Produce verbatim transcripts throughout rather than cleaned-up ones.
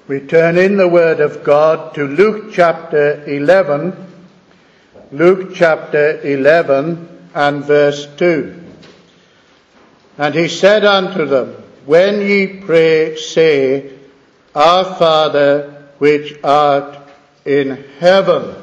We turn in the Word of God to Luke chapter eleven, Luke chapter eleven and verse two. And he said unto them, When ye pray, say, Our Father which art in heaven.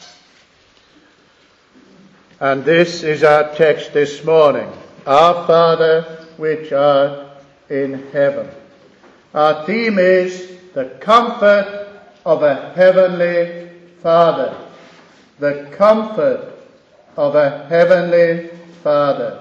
And this is our text this morning. Our Father which art in heaven. Our theme is the comfort of a heavenly Father. The comfort of a heavenly Father.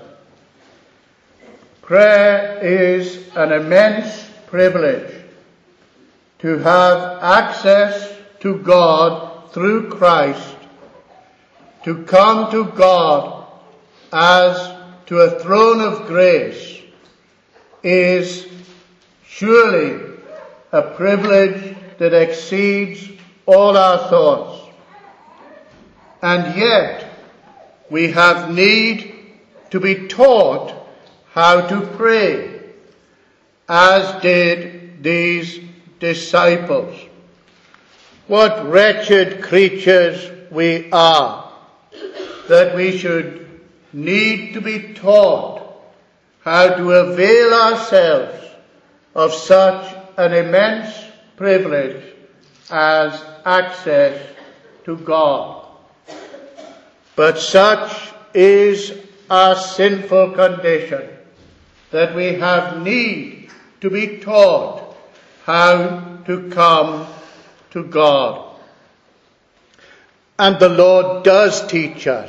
Prayer is an immense privilege to have access to God through Christ, to come to God as to a throne of grace is surely a privilege that exceeds all our thoughts. And yet we have need to be taught how to pray, as did these disciples. What wretched creatures we are, that we should need to be taught how to avail ourselves of such an immense privilege as access to God. But such is our sinful condition, that we have need to be taught how to come to God. And the Lord does teach us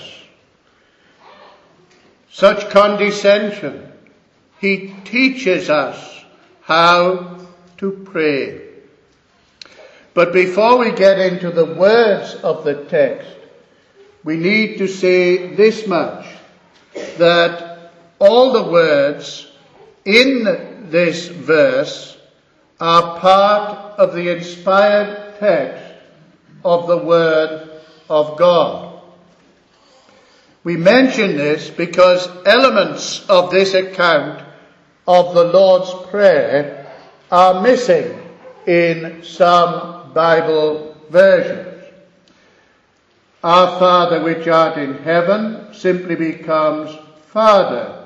such condescension. He teaches us how to pray. But before we get into the words of the text, we need to say this much, that all the words in this verse are part of the inspired text of the Word of God. We mention this because elements of this account of the Lord's Prayer are missing in some Bible versions. Our Father which art in heaven simply becomes Father.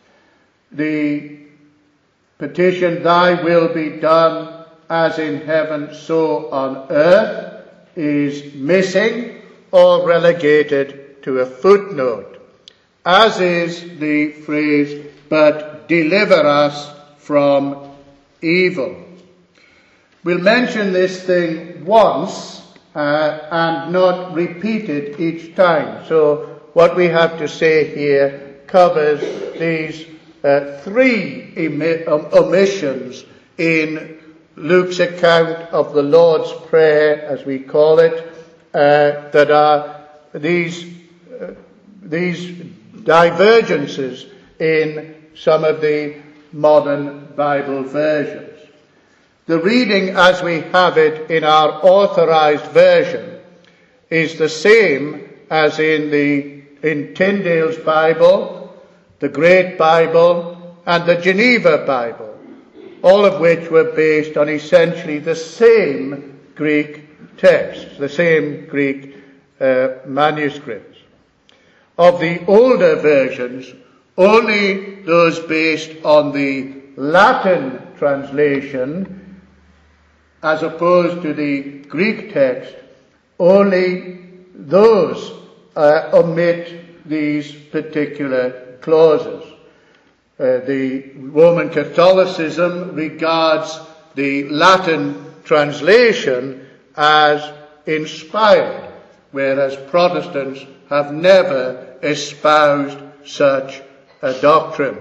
The petition, Thy will be done as in heaven, so on earth, is missing or relegated to a footnote, as is the phrase, but deliver us from evil. We'll mention this thing once uh, and not repeat it each time. So what we have to say here covers these uh, three emi- um, omissions in Luke's account of the Lord's Prayer, as we call it, uh, that are these uh, these divergences in some of the modern Bible versions. The reading as we have it in our authorized version is the same as in the in Tyndale's Bible, the Great Bible, and the Geneva Bible, all of which were based on essentially the same Greek text, the same Greek uh, manuscripts. Of the older versions, only those based on the Latin translation, as opposed to the Greek text, only those uh, omit these particular clauses. Uh, the Roman Catholicism regards the Latin translation as inspired, whereas Protestants have never espoused such a doctrine.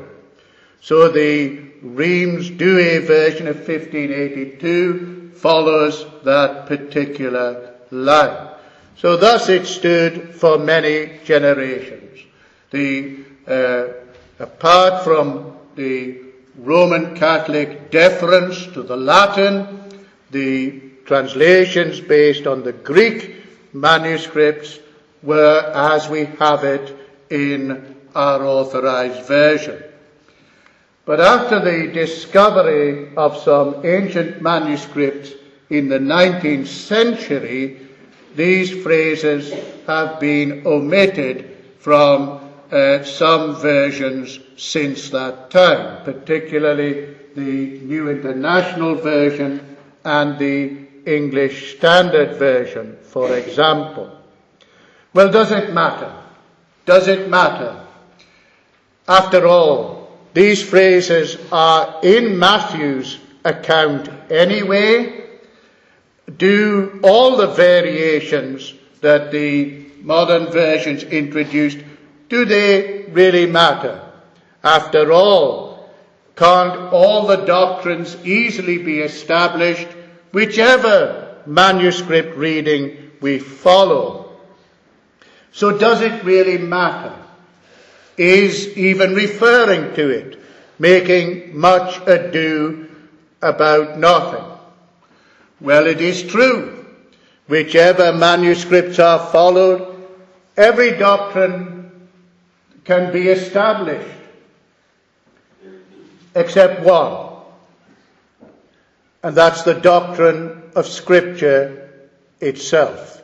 So the Reims Douay version of fifteen eighty-two follows that particular line. So thus it stood for many generations. The uh, apart from the Roman Catholic deference to the Latin, the translations based on the Greek manuscripts were as we have it in our authorized version. But after the discovery of some ancient manuscripts in the nineteenth century, these phrases have been omitted from uh, some versions since that time, particularly the New International Version and the English Standard Version, for example. Well, does it matter? Does it matter? After all, these phrases are in Matthew's account anyway. Do all the variations that the modern versions introduced, do they really matter? After all, can't all the doctrines easily be established, whichever manuscript reading we follow? So does it really matter? Is even referring to it making much ado about nothing? Well, it is true. Whichever manuscripts are followed, every doctrine can be established, except one. And that's the doctrine of Scripture itself.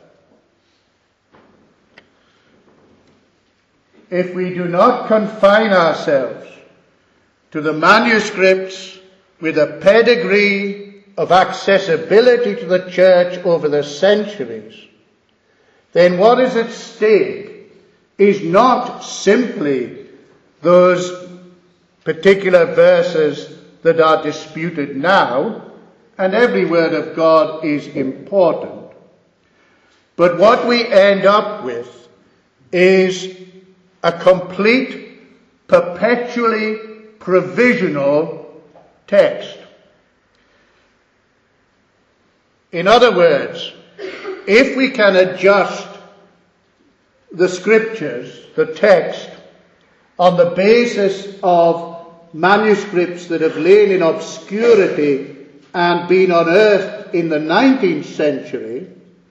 If we do not confine ourselves to the manuscripts with a pedigree of accessibility to the church over the centuries, then what is at stake is not simply those particular verses that are disputed now, and every word of God is important. But what we end up with is a complete, perpetually provisional text. In other words, if we can adjust the Scriptures, the text, on the basis of manuscripts that have lain in obscurity and been unearthed in the nineteenth century,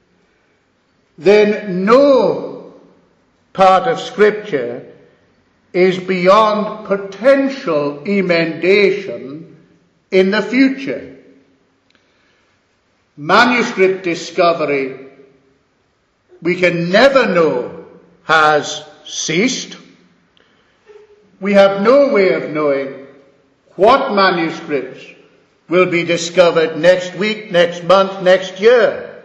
then no part of Scripture is beyond potential emendation in the future. Manuscript discovery, we can never know, has ceased. We have no way of knowing what manuscripts will be discovered next week, next month, next year.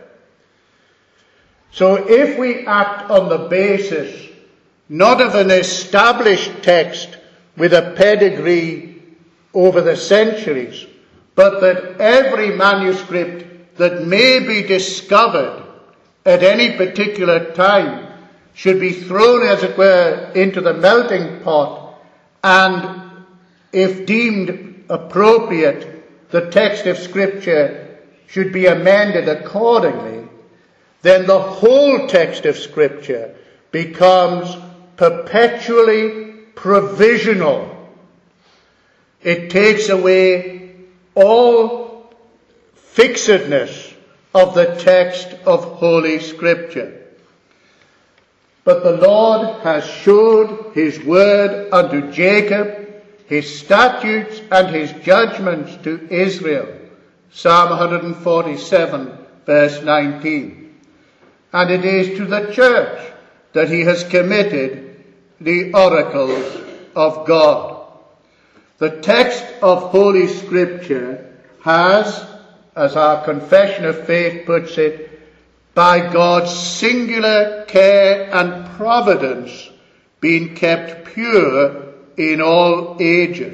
So if we act on the basis not of an established text with a pedigree over the centuries, but that every manuscript that may be discovered at any particular time should be thrown, as it were, into the melting pot, and if deemed appropriate, the text of Scripture should be amended accordingly, then the whole text of Scripture becomes perpetually provisional. It takes away all fixedness of the text of Holy Scripture. But the Lord has showed his word unto Jacob, his statutes and his judgments to Israel. Psalm one forty-seven, verse nineteen. And it is to the church that he has committed the oracles of God. The text of Holy Scripture has, as our confession of faith puts it, by God's singular care and providence, been kept pure in all ages,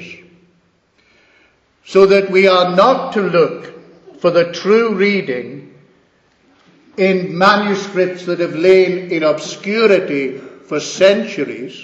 so that we are not to look for the true reading in manuscripts that have lain in obscurity for centuries.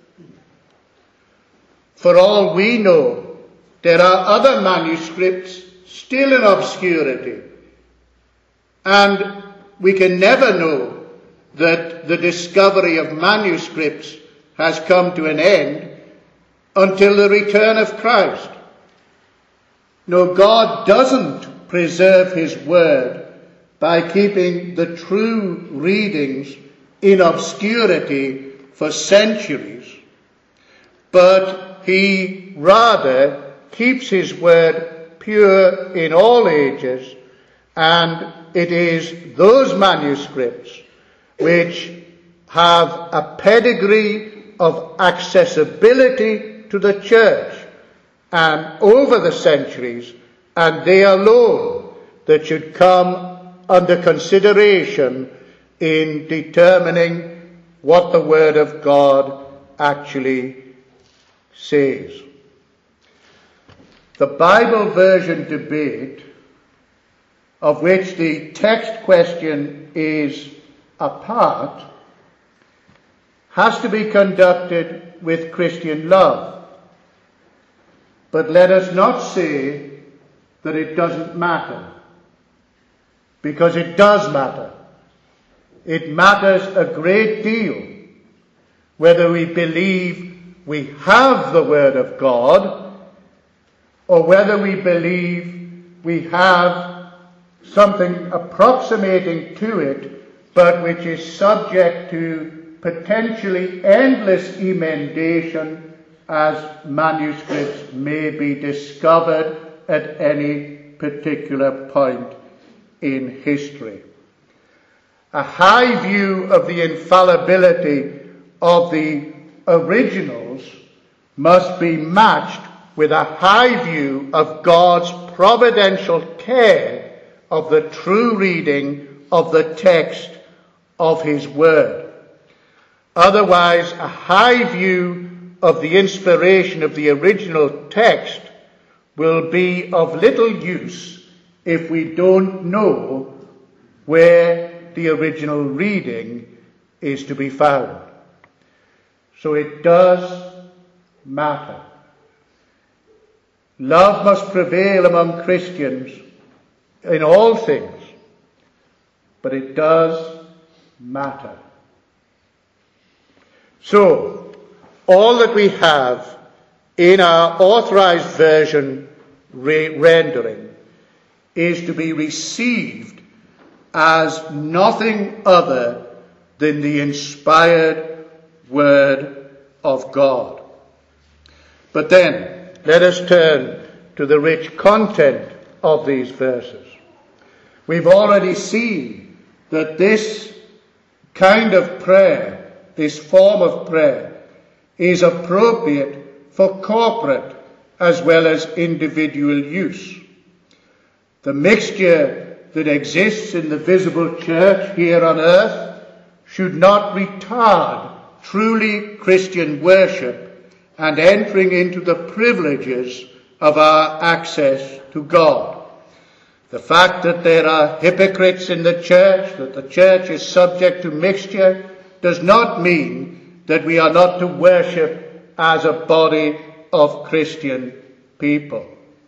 For all we know, there are other manuscripts still in obscurity, and we can never know that the discovery of manuscripts has come to an end until the return of Christ. No, God doesn't preserve his word by keeping the true readings in obscurity for centuries, but he rather keeps his word pure in all ages And it is those manuscripts which have a pedigree of accessibility to the church and over the centuries, and they alone that should come under consideration in determining what the Word of God actually says. The Bible version debate, of which the text question is a part, has to be conducted with Christian love. But let us not say that it doesn't matter, because it does matter. It matters a great deal whether we believe we have the Word of God or whether we believe we have something approximating to it, but which is subject to potentially endless emendation as manuscripts may be discovered at any particular point in history. A high view of the infallibility of the originals must be matched with a high view of God's providential care of the true reading of the text of His Word. Otherwise, a high view of the inspiration of the original text will be of little use if we don't know where the original reading is to be found. So it does matter. Love must prevail among Christians in all things, but it does matter. So, all that we have in our authorized version re- rendering is to be received as nothing other than the inspired Word of God. But then, let us turn to the rich content of these verses. We've already seen that this kind of prayer, this form of prayer, is appropriate for corporate as well as individual use. The mixture that exists in the visible church here on earth should not retard truly Christian worship and entering into the privileges of our access to God. The fact that there are hypocrites in the church, that the church is subject to mixture, does not mean that we are not to worship as a body of Christian people.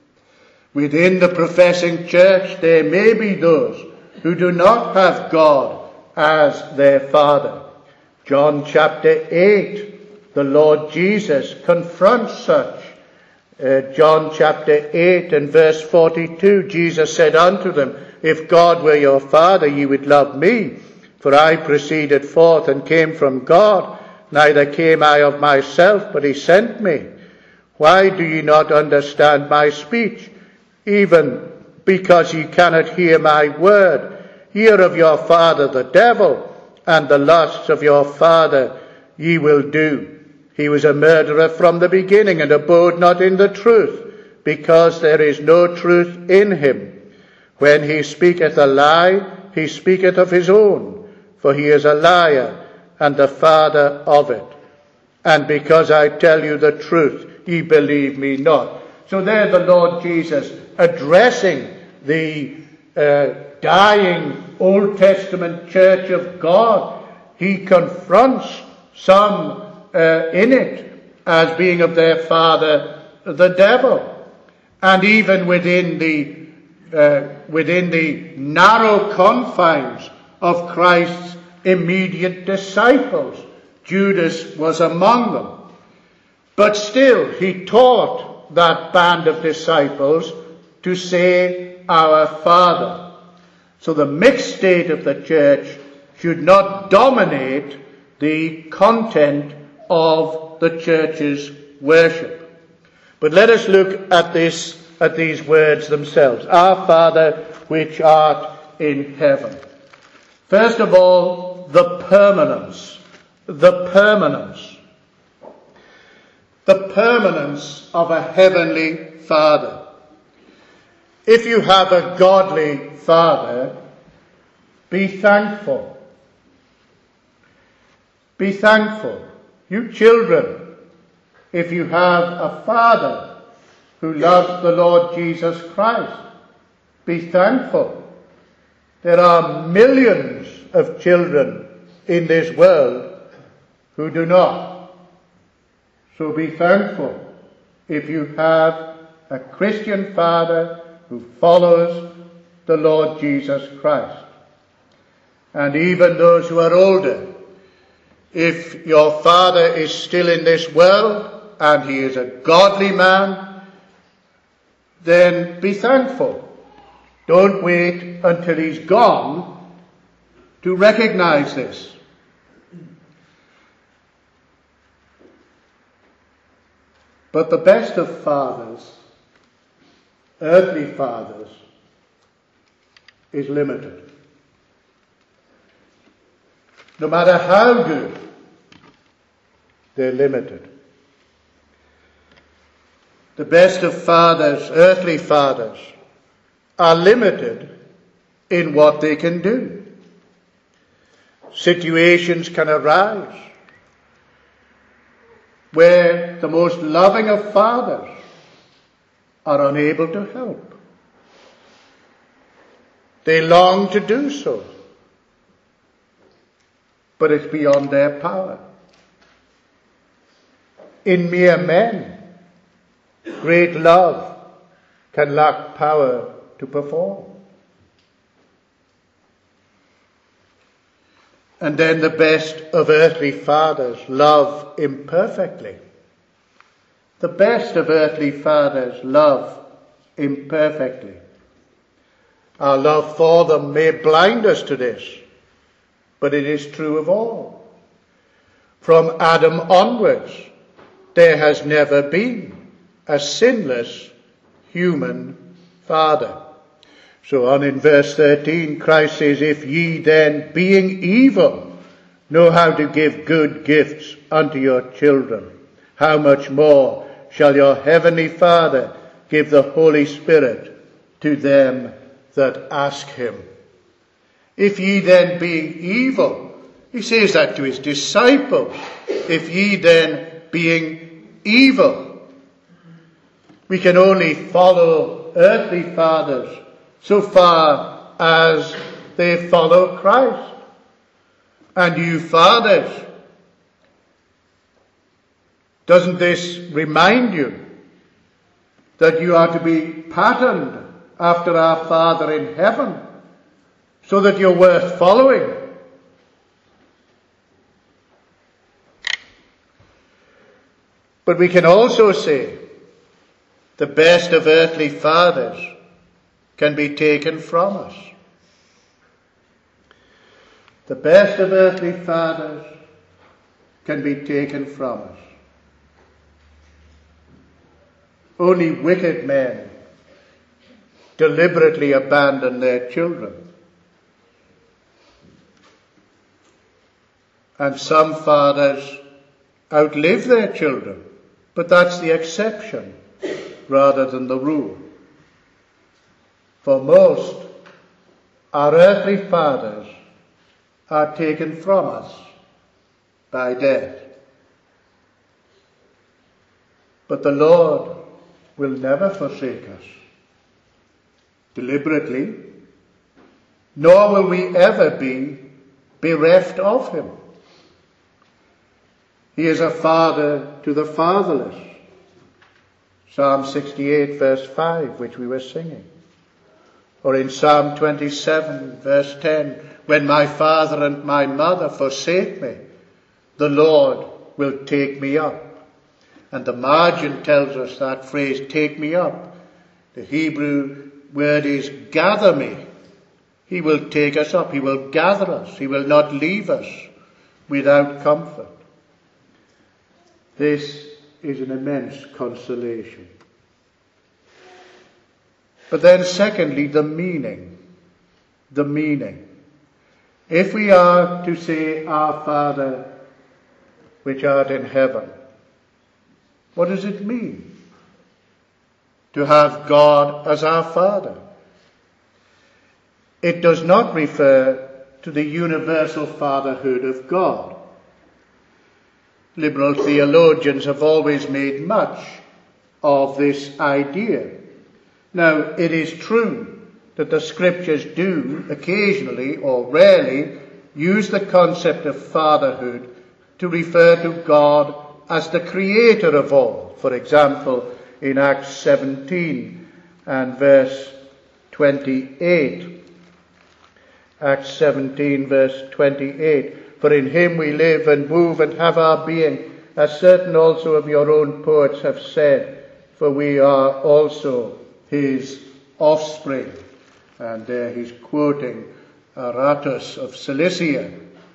Within the professing church, there may be those who do not have God as their Father. John chapter eight, the Lord Jesus confronts such. Uh, John chapter eight and verse forty-two, Jesus said unto them, If God were your Father, ye would love me, for I proceeded forth and came from God, neither came I of myself, but he sent me. Why do ye not understand my speech? Even because ye cannot hear my word. Hear of your father the devil, and the lusts of your father ye will do. He was a murderer from the beginning, and abode not in the truth, because there is no truth in him. When he speaketh a lie, he speaketh of his own, for he is a liar, and the father of it. And because I tell you the truth, ye believe me not. So there the Lord Jesus, addressing the uh, dying Old Testament church of God, he confronts some uh, in it as being of their father the devil. And even within the uh, within the narrow confines of Christ's immediate disciples, Judas was among them. But still he taught that band of disciples to say, Our Father. So the mixed state of the church should not dominate the content of the church's worship. But let us look at this, at these words themselves. Our Father which art in heaven. First of all, the permanence. The permanence. The permanence of a heavenly Father. If you have a godly Father, be thankful. Be thankful. You children, if you have a Father who loves the Lord Jesus Christ, be thankful. There are millions of children in this world who do not. So be thankful if you have a Christian Father who follows the Lord Jesus Christ. And even those who are older, if your father is still in this world and he is a godly man, then be thankful. Don't wait until he's gone to recognize this. But the best of fathers, earthly fathers, is limited. No matter how good, they're limited. The best of fathers, earthly fathers, are limited in what they can do. Situations can arise where the most loving of fathers are unable to help. They long to do so, but it's beyond their power. In mere men, great love can lack power to perform. And then the best of earthly fathers love imperfectly. The best of earthly fathers love imperfectly. Our love for them may blind us to this, but it is true of all. From Adam onwards, there has never been a sinless human father. So on in verse thirteen, Christ says, if ye then, being evil, know how to give good gifts unto your children, how much more shall your heavenly Father give the Holy Spirit to them that ask him. If ye then, being evil, he says that to his disciples, if ye then, being evil, we can only follow earthly fathers so far as they follow Christ. And you fathers, doesn't this remind you that you are to be patterned after our Father in heaven, so that you're worth following? But we can also say the best of earthly fathers can be taken from us. The best of earthly fathers can be taken from us. Only wicked men deliberately abandon their children. And some fathers outlive their children, but that's the exception rather than the rule. For most, our earthly fathers are taken from us by death. But the Lord will never forsake us deliberately, nor will we ever be bereft of him. He is a father to the fatherless. Psalm sixty-eight verse five, which we were singing. Or in Psalm twenty-seven verse ten, when my father and my mother forsake me, the Lord will take me up. And the margin tells us that phrase, take me up. The Hebrew word is gather me. He will take us up. He will gather us. He will not leave us without comfort. This is an immense consolation. But then secondly, the meaning. the meaning. If we are to say, Our Father, which art in heaven, what does it mean to have God as our Father? It does not refer to the universal fatherhood of God. Liberal theologians have always made much of this idea. Now, it is true that the Scriptures do occasionally or rarely use the concept of fatherhood to refer to God as the creator of all. For example, in Acts seventeen and verse twenty-eight. Acts seventeen verse twenty-eight. For in him we live and move and have our being, as certain also of your own poets have said, for we are also his offspring. And there he's quoting Aratus of Cilicia.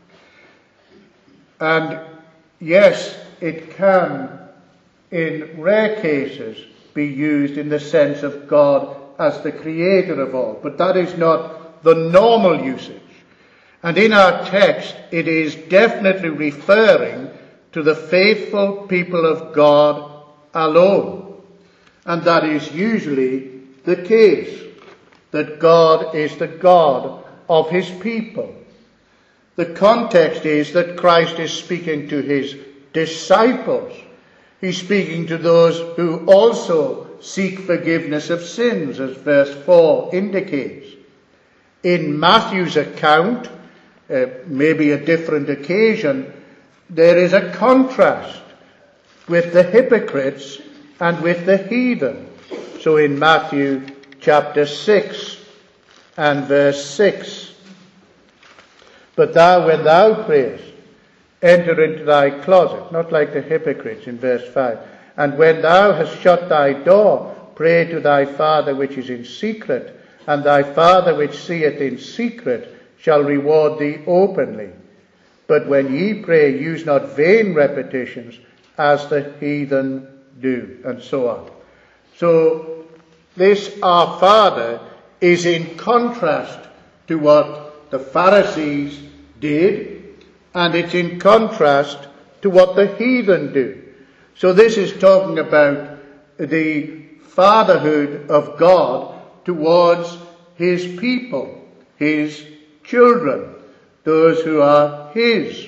And yes, it can, in rare cases, be used in the sense of God as the creator of all. But that is not the normal usage. And in our text, it is definitely referring to the faithful people of God alone. And that is usually the case, that God is the God of his people. The context is that Christ is speaking to his disciples. He's speaking to those who also seek forgiveness of sins, as verse four indicates. In Matthew's account, uh, maybe a different occasion, there is a contrast with the hypocrites and with the heathen. So in Matthew chapter six and verse six, but thou, when thou prayest, enter into thy closet, not like the hypocrites in verse five. And when thou hast shut thy door, pray to thy Father which is in secret, and thy Father which seeth in secret shall reward thee openly. But when ye pray, use not vain repetitions, as the heathen do, and so on. So this Our Father is in contrast to what the Pharisees did, and it's in contrast to what the heathen do. So this is talking about the fatherhood of God towards his people, his children, those who are his.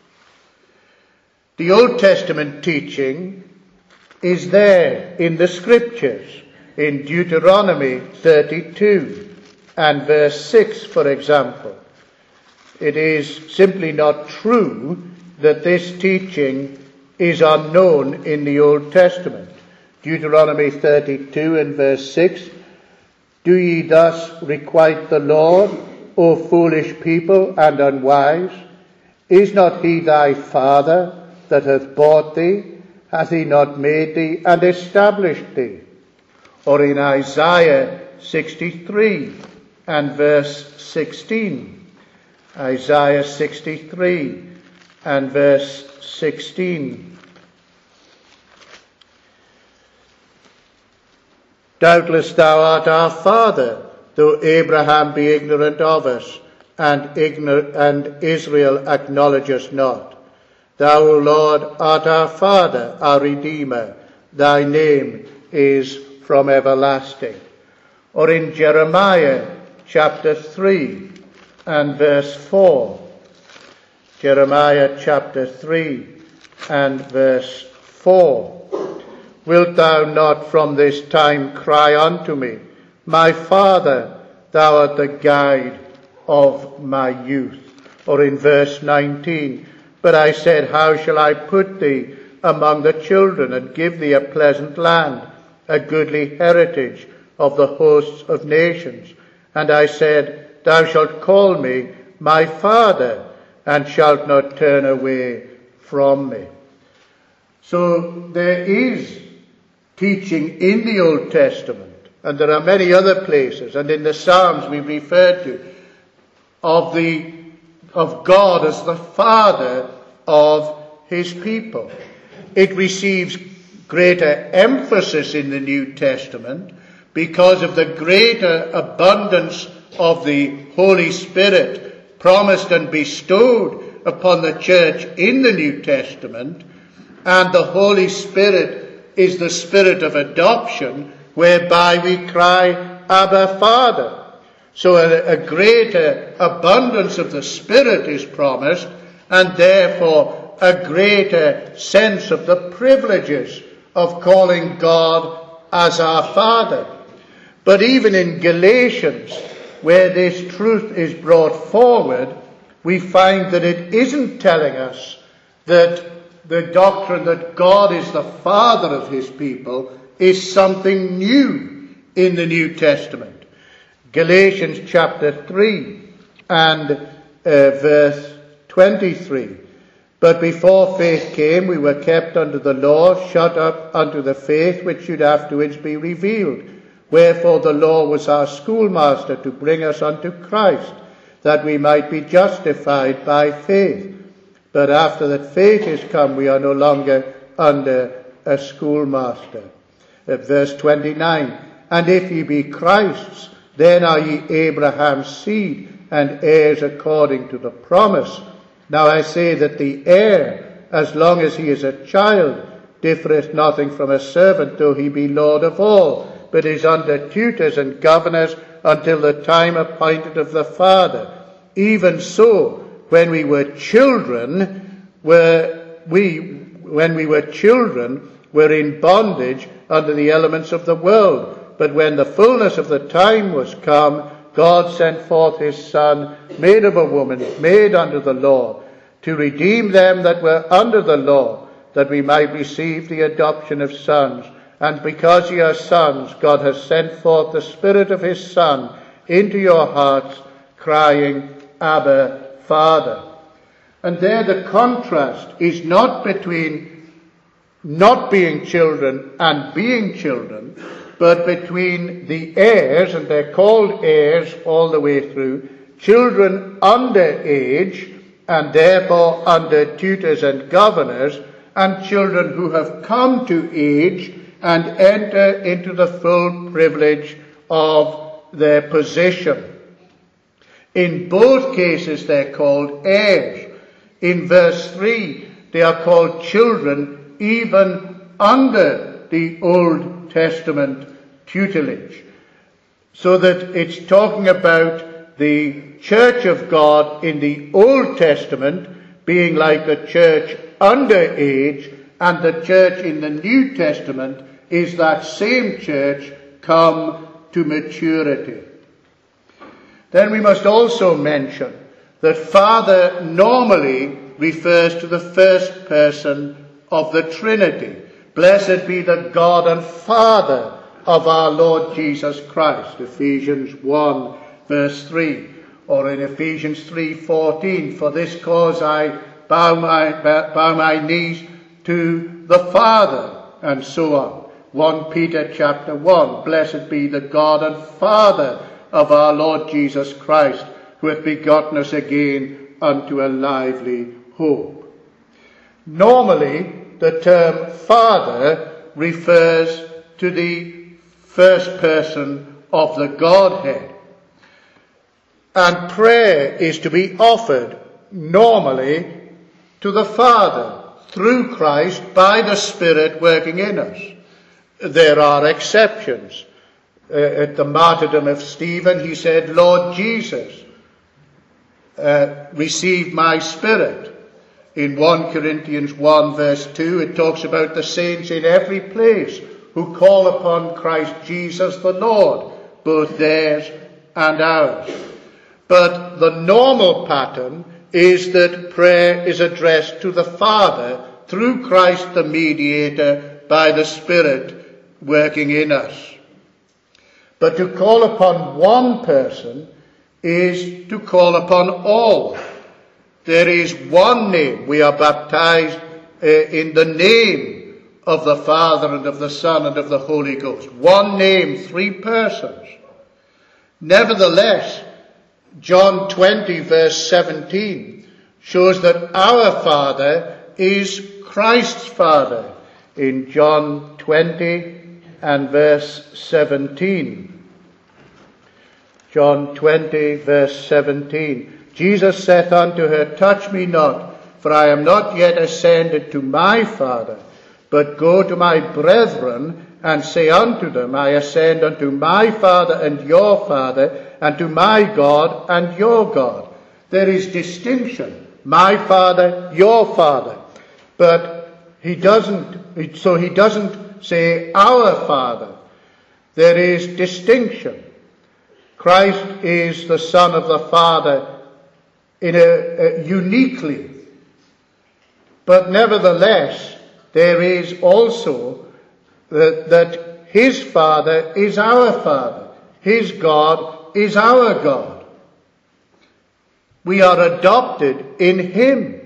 The Old Testament teaching is there in the Scriptures, in Deuteronomy thirty-two and verse six, for example. It is simply not true that this teaching is unknown in the Old Testament. Deuteronomy thirty-two and verse six, do ye thus requite the Lord, O foolish people and unwise? Is not he thy father that hath bought thee? Hath he not made thee and established thee? Or in Isaiah sixty-three and verse sixteen. Isaiah sixty-three and verse sixteen. Doubtless thou art our father, though Abraham be ignorant of us, and, ignor- and Israel acknowledge us not. Thou, O Lord, art our Father, our Redeemer. Thy name is from everlasting. Or in Jeremiah chapter three and verse four. Jeremiah chapter three and verse four. Wilt thou not from this time cry unto me, my Father, thou art the guide of my youth? Or in verse nineteen, but I said, how shall I put thee among the children, and give thee a pleasant land, a goodly heritage of the hosts of nations? And I said, thou shalt call me my Father, and shalt not turn away from me. So there is teaching in the Old Testament, and there are many other places, and in the Psalms we referred to, of the of God as the Father of his people. It receives greater emphasis in the New Testament because of the greater abundance of the Holy Spirit promised and bestowed upon the church in the New Testament, and the Holy Spirit is the Spirit of adoption, whereby we cry, Abba, Father. So a, a greater abundance of the Spirit is promised, and therefore a greater sense of the privileges of calling God as our Father. But even in Galatians, where this truth is brought forward, we find that it isn't telling us that the doctrine that God is the Father of his people is something new in the New Testament. Galatians chapter three and uh, verse twenty-three. But before faith came, we were kept under the law, shut up unto the faith which should afterwards be revealed. Wherefore the law was our schoolmaster to bring us unto Christ, that we might be justified by faith. But after that faith is come, we are no longer under a schoolmaster. At verse twenty-nine, and if ye be Christ's, then are ye Abraham's seed, and heirs according to the promise. Now I say that the heir, as long as he is a child, differeth nothing from a servant, though he be Lord of all, but is under tutors and governors until the time appointed of the Father. Even so, when we were children, were we, when we were children, were in bondage under the elements of the world. But when the fullness of the time was come, God sent forth his Son, made of a woman, made under the law, to redeem them that were under the law, that we might receive the adoption of sons. And because ye are sons, God has sent forth the Spirit of his Son into your hearts, crying, Abba, Father. And there the contrast is not between not being children and being children, but between the heirs, and they're called heirs all the way through, children under age, and therefore under tutors and governors, and children who have come to age and enter into the full privilege of their position. In both cases they're called heirs. In verse three, they are called children even under the Old Testament tutelage. So that it's talking about the church of God in the Old Testament being like the church under age, and the church in the New Testament is that same church come to maturity. Then we must also mention that Father normally refers to the first person of the Trinity. Blessed be the God and Father of our Lord Jesus Christ, Ephesians one verse three, or in Ephesians three fourteen, for this cause I bow my, bow my knees to the Father, and so on. First Peter chapter one, blessed be the God and Father of our Lord Jesus Christ, who hath begotten us again unto a lively hope. Normally, the term Father refers to the first person of the Godhead. And prayer is to be offered normally to the Father through Christ by the Spirit working in us. There are exceptions. Uh, at the martyrdom of Stephen, he said, Lord Jesus, uh, receive my spirit. In First Corinthians one verse two, it talks about the saints in every place who call upon Christ Jesus the Lord, both theirs and ours. But the normal pattern is that prayer is addressed to the Father through Christ the mediator by the Spirit working in us. But to call upon one person is to call upon all. There is one name. We are baptized uh, in the name of the Father and of the Son and of the Holy Ghost. One name, three persons. Nevertheless, John twenty verse seventeen shows that our Father is Christ's Father. In John twenty and verse seventeen. John twenty, verse seventeen. Jesus saith unto her, Touch me not, for I am not yet ascended to my Father, but go to my brethren, and say unto them, I ascend unto my Father and your Father, and to my God and your God. There is distinction. My Father, your Father. But he doesn't, so he doesn't say our Father. There is distinction. Christ is the Son of the Father in a, a uniquely. But nevertheless, there is also that, that his Father is our Father. His God is our God. We are adopted in him.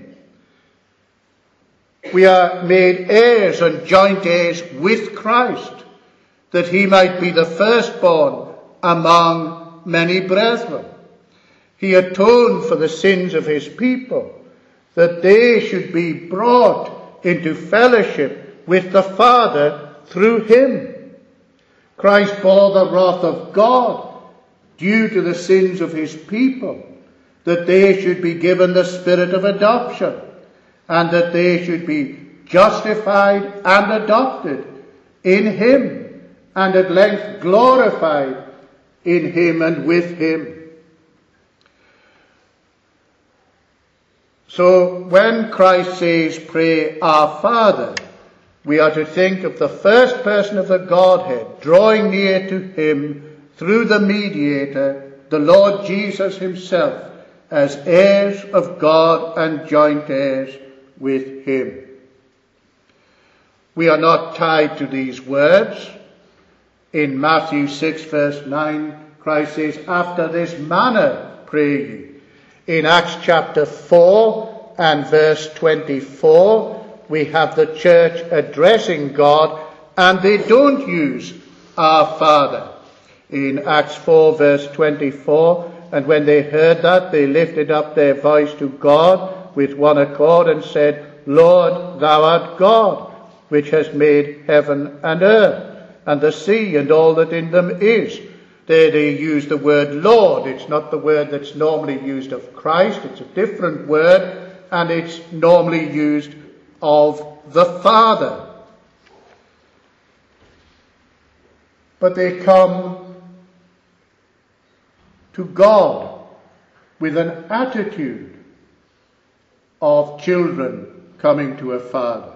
We are made heirs and joint heirs with Christ, that he might be the firstborn among many brethren. He atoned for the sins of his people, that they should be brought into fellowship with the Father through him. Christ bore the wrath of God due to the sins of his people, that they should be given the spirit of adoption, and that they should be justified and adopted in him, and at length glorified in him and with him. So when Christ says, pray our Father, we are to think of the first person of the Godhead drawing near to him through the mediator, the Lord Jesus himself, as heirs of God and joint heirs with him. We are not tied to these words. In Matthew six verse nine, Christ says, after this manner pray ye. In Acts chapter four and verse twenty-four, we have the church addressing God, and they don't use our Father. In Acts four verse twenty-four, and when they heard that, they lifted up their voice to God with one accord and said, Lord, thou art God, which has made heaven and earth, and the sea and all that in them is. There they use the word Lord. It's not the word that's normally used of Christ. It's a different word, and it's normally used of the Father. But they come to God with an attitude of children coming to a father.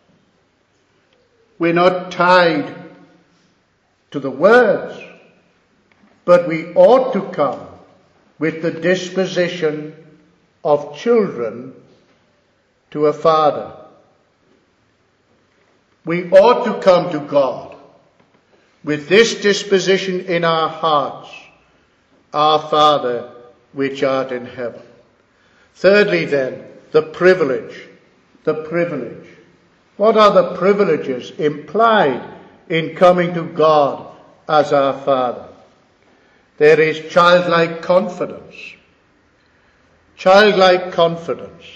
We're not tied to the words, but we ought to come with the disposition of children to a father. We ought to come to God with this disposition in our hearts, our Father which art in heaven. Thirdly then, the privilege. The privilege. What are the privileges implied in coming to God as our Father? There is childlike confidence. Childlike confidence.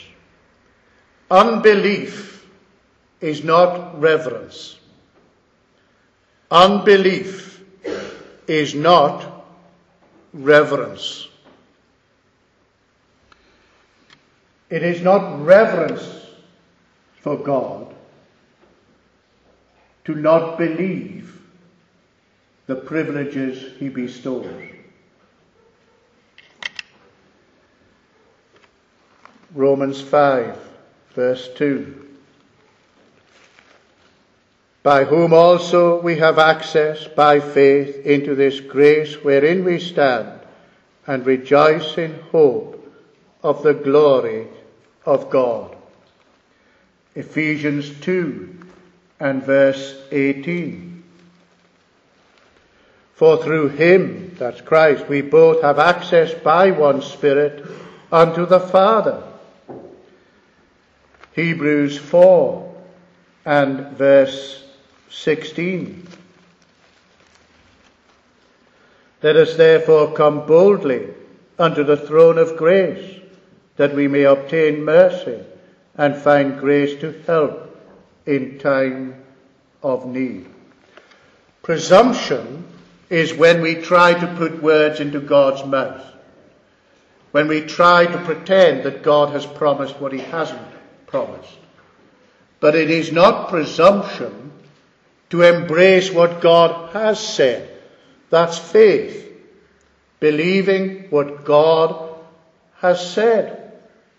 Unbelief is not reverence. Unbelief is not reverence. It is not reverence for God to not believe the privileges he bestows. Romans five, verse two. By whom also we have access by faith into this grace wherein we stand, and rejoice in hope of the glory of God. Ephesians two and verse eighteen. For through him, that's Christ, we both have access by one Spirit unto the Father. Hebrews four and verse sixteen. Let us therefore come boldly unto the throne of grace, that we may obtain mercy and find grace to help in time of need. Presumption is when we try to put words into God's mouth, when we try to pretend that God has promised what he hasn't promised. But it is not presumption to embrace what God has said. That's faith, believing what God has said.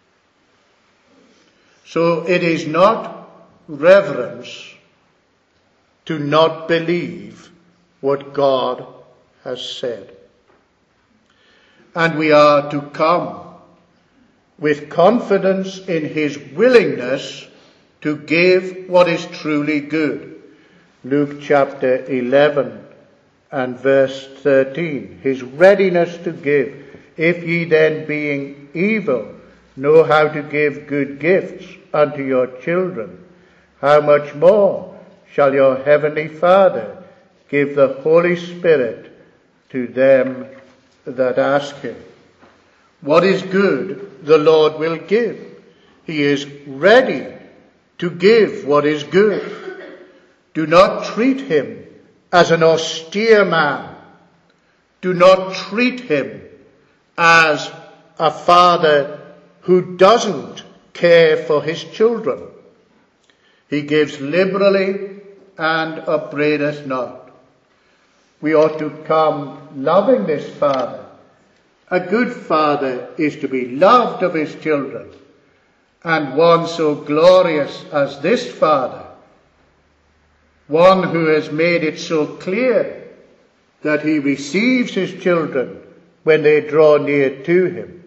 So it is not reverence to not believe what God has said. And we are to come with confidence in his willingness to give what is truly good. Luke chapter eleven and verse thirteen. His readiness to give. If ye then, being evil, know how to give good gifts unto your children, how much more shall your heavenly Father give the Holy Spirit to them that ask him. What is good, the Lord will give. He is ready to give what is good. Do not treat him as an austere man. Do not treat him as a father who doesn't care for his children. He gives liberally and upbraideth not. We ought to come loving this Father. A good father is to be loved of his children, and one so glorious as this Father, one who has made it so clear that he receives his children when they draw near to him,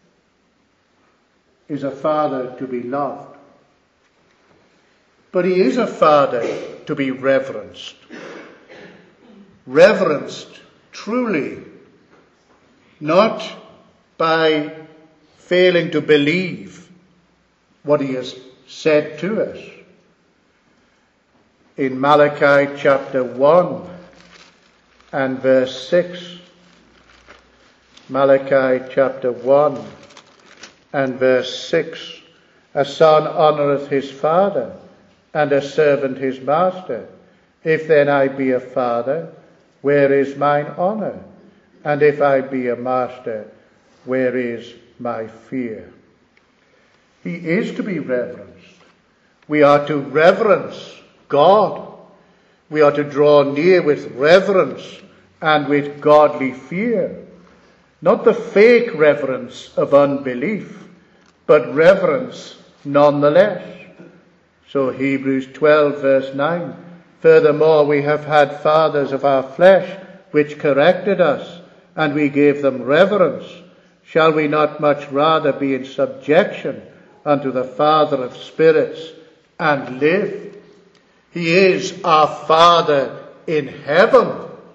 is a Father to be loved. But he is a Father to be reverenced. Reverenced truly, not by failing to believe what he has said to us. In Malachi chapter one and verse six, Malachi chapter one and verse six, a son honoureth his father, and a servant his master. If then I be a father, where is mine honour? And if I be a master, where is my fear? He is to be reverenced. We are to reverence God. We are to draw near with reverence and with godly fear. Not the fake reverence of unbelief, but reverence nonetheless. So Hebrews twelve verse nine, furthermore we have had fathers of our flesh which corrected us, and we gave them reverence. Shall we not much rather be in subjection unto the Father of spirits and live? He is our Father in heaven.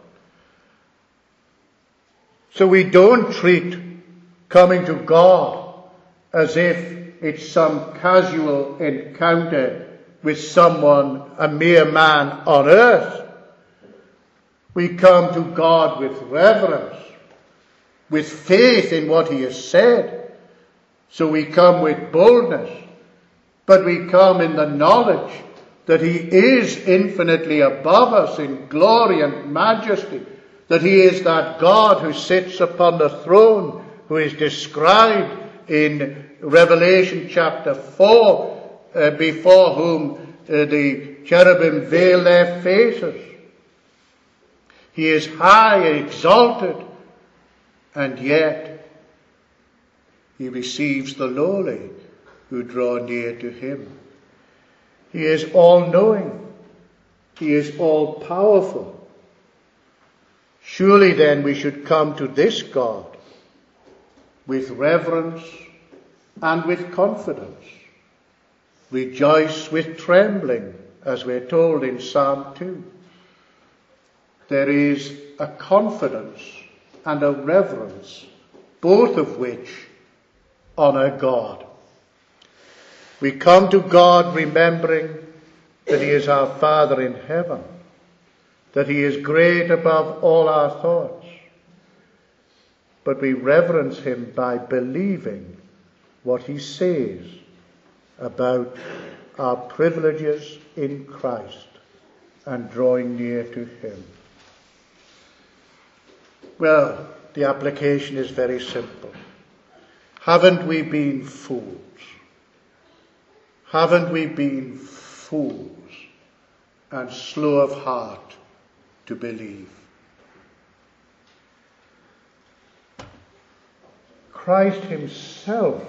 So we don't treat coming to God as if it's some casual encounter with someone, a mere man on earth. We come to God with reverence, with faith in what he has said. So we come with boldness, but we come in the knowledge that he is infinitely above us in glory and majesty, that he is that God who sits upon the throne, who is described in Revelation chapter four, uh, before whom uh, the cherubim veil their faces. He is high and exalted, and yet he receives the lowly who draw near to him. He is all-knowing. He is all-powerful. Surely then we should come to this God with reverence and with confidence. Rejoice with trembling, as we're told in Psalm two. There is a confidence and a reverence, both of which honour God. We come to God remembering that he is our Father in heaven, that he is great above all our thoughts, but we reverence him by believing what he says about our privileges in Christ and drawing near to him. Well, the application is very simple. Haven't we been fools? Haven't we been fools and slow of heart to believe? Christ himself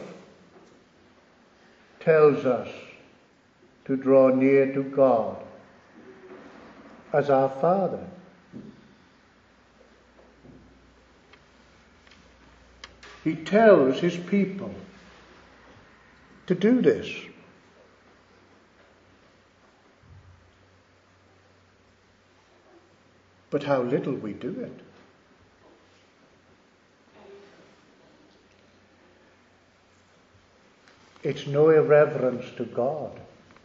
tells us to draw near to God as our Father. He tells his people to do this. But how little we do it. It's no irreverence to God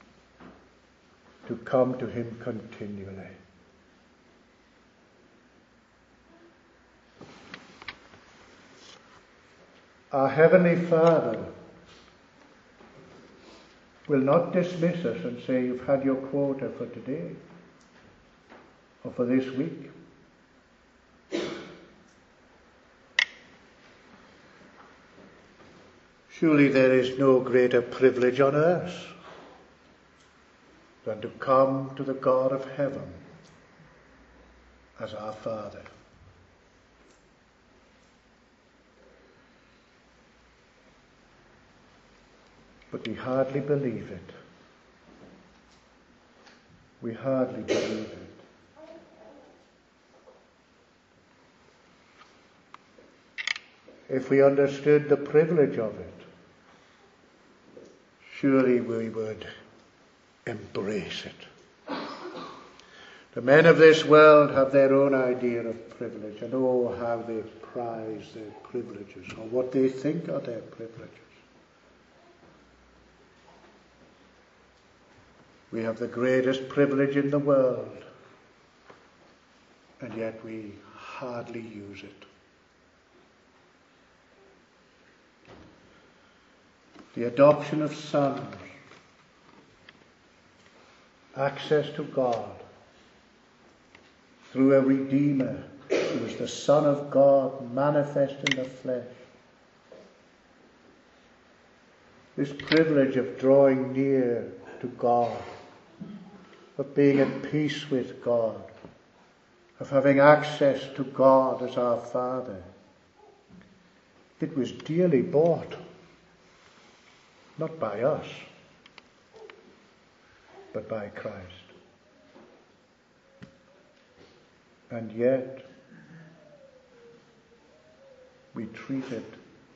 to come to him continually. Our Heavenly Father will not dismiss us and say, you've had your quota for today or for this week. Surely there is no greater privilege on earth than to come to the God of heaven as our Father. But we hardly believe it. We hardly believe it. If we understood the privilege of it, surely we would embrace it. The men of this world have their own idea of privilege, and oh, how they prize their privileges, or what they think are their privileges. We have the greatest privilege in the world, and yet we hardly use it. The adoption of sons, access to God through a Redeemer who is the Son of God manifest in the flesh. This privilege of drawing near to God, of being at peace with God, of having access to God as our Father. It was dearly bought, not by us, but by Christ. And yet, we treat it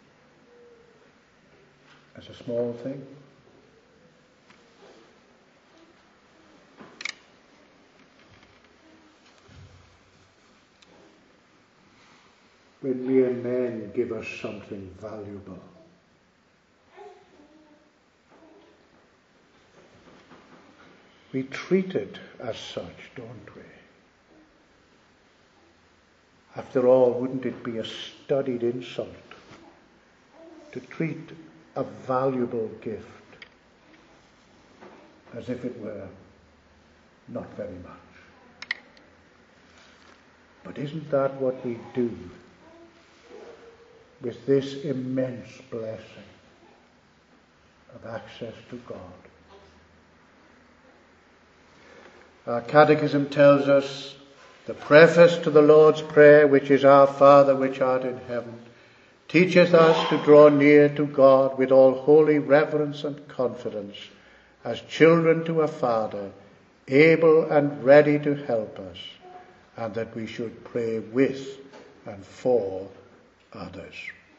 as a small thing. When mere men give us something valuable, we treat it as such, don't we? After all, wouldn't it be a studied insult to treat a valuable gift as if it were not very much? But isn't that what we do with this immense blessing of access to God? Our catechism tells us the preface to the Lord's Prayer, which is, Our Father which art in heaven, teacheth us to draw near to God with all holy reverence and confidence, as children to a Father, able and ready to help us, and that we should pray with and for others.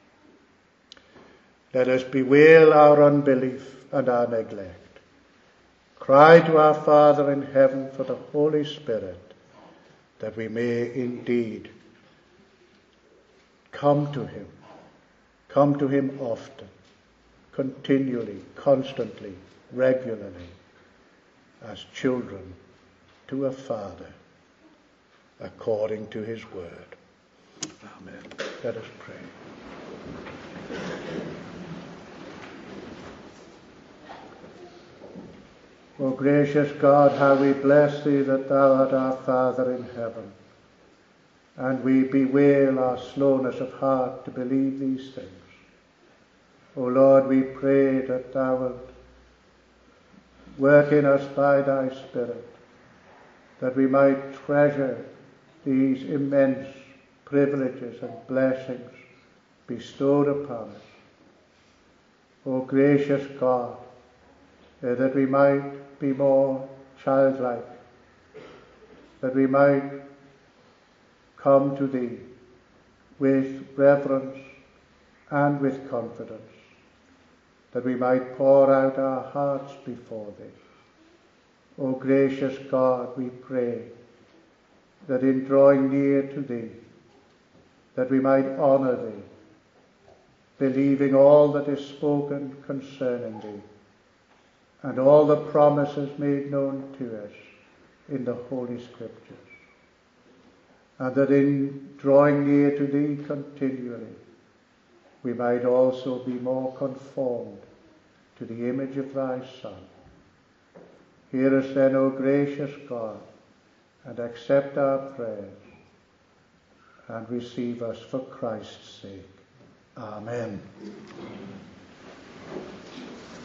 Let us bewail our unbelief and our neglect. Cry to our Father in heaven for the Holy Spirit, that we may indeed come to him, come to him often, continually, constantly, regularly, as children to a Father, according to his word. Amen. Let us pray. O gracious God, how we bless thee that thou art our Father in heaven. and we bewail our slowness of heart to believe these things. O Lord, we pray that thou wilt work in us by thy Spirit, that we might treasure these immense privileges and blessings bestowed upon us. O gracious God, uh, that we might be more childlike, that we might come to thee with reverence and with confidence, that we might pour out our hearts before thee. O gracious God, we pray that in drawing near to thee, that we might honour thee, believing all that is spoken concerning thee, and all the promises made known to us in the Holy Scriptures, and that in drawing near to thee continually, we might also be more conformed to the image of thy Son. Hear us then, O gracious God, and accept our prayers, and receive us for Christ's sake. Amen.